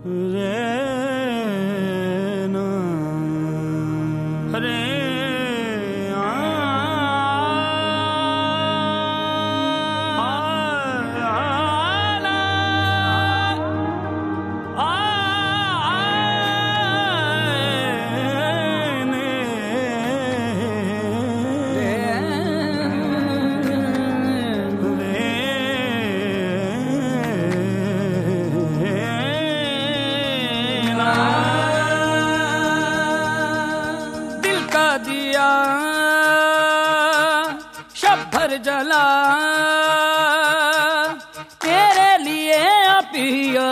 दिया शब भर जला तेरे लिए पिया,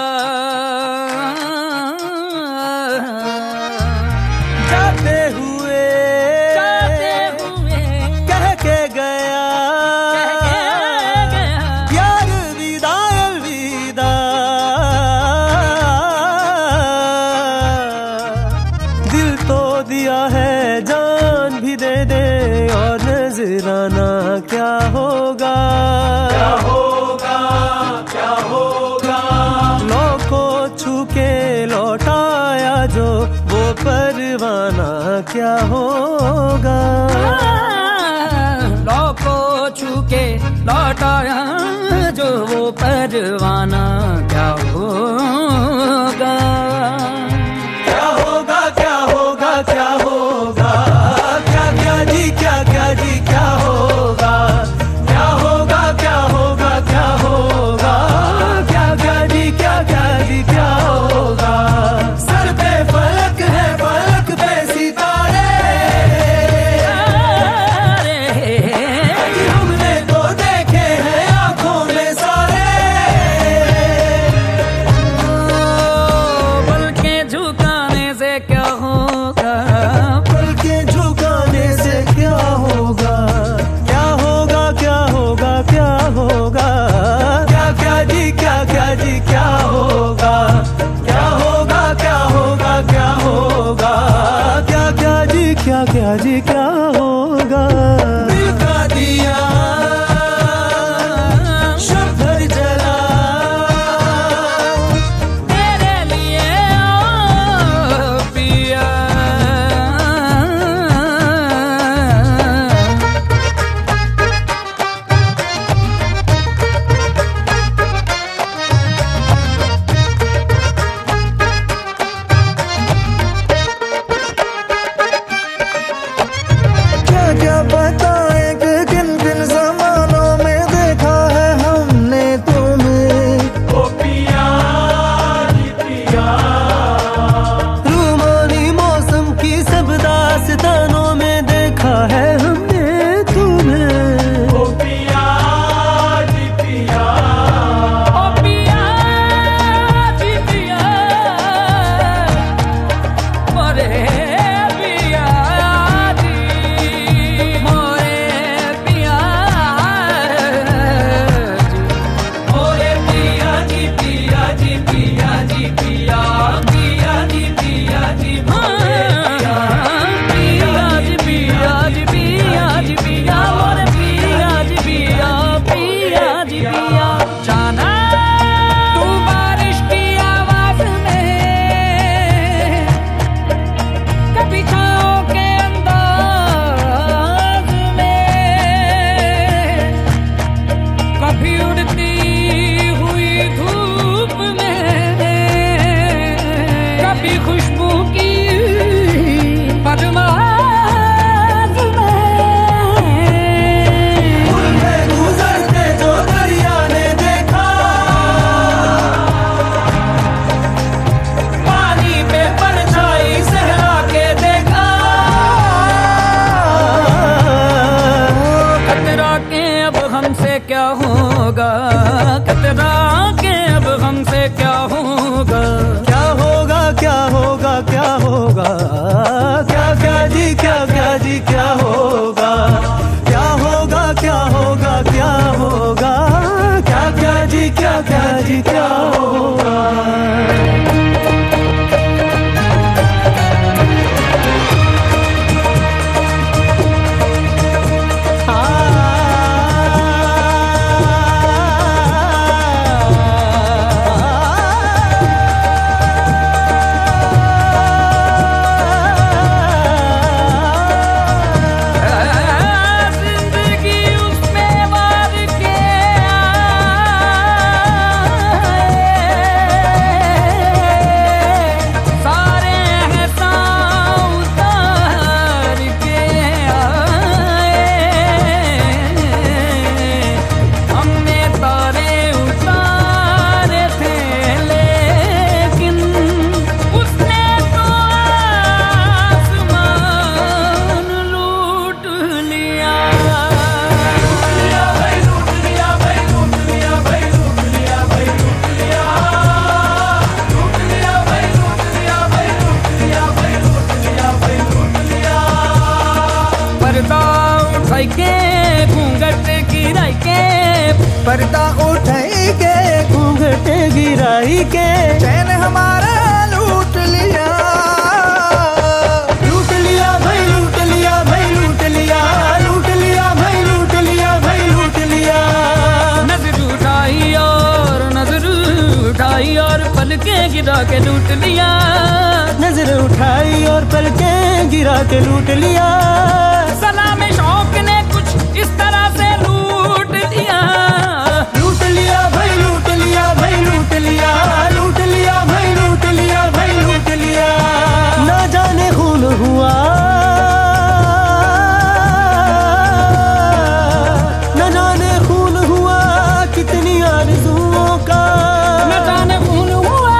जाते हुए कह के गया यार विदा अलविदा, दिल तो दिया है जान भी दे दे और नजराना क्या होगा, क्या होगा, क्या होगा। लो को छू के लौटाया जो वो परवाना क्या होगा, लो को छू के लौटाया जो वो परवाना क्या होगा, क्या होगा, क्या होगा, क्या होगा, क्या क्या जी, क्या क्या जी, क्या होगा, क्या होगा, क्या होगा, क्या होगा, क्या क्या जी, क्या क्या जी, क्या होगा। सर पे फलक है, फलक पे सितारे, हमने तो देखे हैं आंखों में सारे, पलके झुकाने से क्या होगा, पलके झुकाने से क्या होगा, क्या होगा, क्या होगा, क्या होगा, क्या क्या जी, क्या क्या जी, क्या होगा, क्या होगा, क्या होगा, क्या होगा, क्या क्या जी, क्या क्या जी, क्या होगा। दिल का दिया शब भर जला तेरे लिए पिया, क्या क्या बताएं कि किन किन जमानों में देखा है हमने तुम्हें, ओ पिया पिया। रूमानी मौसम की सब दास्तानों में देखा है हमने तुम्हें, ओ पिया पिया। ओ पिया जी पिया, मोरे पिया जी, मोरे पिया जी, मोरे पिया जी, पिया जी, पिया जी, पिया, पिया जी, पिया जी, मोरे पिया जी, पिया जी, पिया जी, पिया, मोरे पिया जी, पिया, पिया जी, पिया। जाना तू बारिश की आवाज में, कभी छाँव के अंदाज में, कभी उड़ती हुई धूप में, कभी खुशबू की परवाज़ में, गुजरते जो दरिया ने देखा, पानी पे परछाई सहला के देखा, खतरा के अब हमसे क्या होगा, खतरा के अब हमसे क्या होगा, क्या होगा, क्या होगा, क्या होगा, क्या क्या जी, क्या क्या जी, क्या होगा, क्या होगा, क्या होगा, क्या होगा, क्या क्या जी, क्या क्या जी, क्या होगा। पर्दा उठाई के घूंघट गिराई के चैन हमारा लूट लिया। लूट लिया भाई लूट लिया भाई लूट लिया, लूट लिया भाई लूट लिया भाई लूट लिया। नजर उठाई और पलकें गिरा के लूट लिया। नजर उठाई और पलकें गिरा के लूट लिया। सलाम शौक ने कुछ इस तरह से लूट लिया। लूट लिया भाई लूट लिया भाई लूट लिया, लूट लिया भाई लूट लिया भाई लूट लिया। ना जाने खून हुआ, ना जाने खून हुआ कितनी आरज़ुओं का। न जाने खून हुआ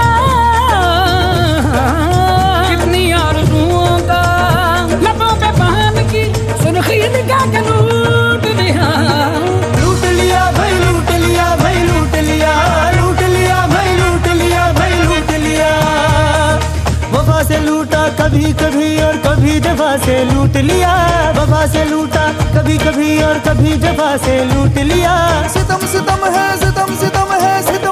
कितनी आरज़ुओं का। लबों पे पान की सुर्खी निगाह के लूट लिया। लूट लिया भाई लूट लिया भाई लूट लिया, लूट लिया भाई लूट लिया भाई लूट लिया। वफा से लूटा कभी कभी और कभी जफा से लूट लिया। वफा से लूटा कभी कभी और कभी जफा से लूट लिया। सितम सितम है सितम सितम है सितम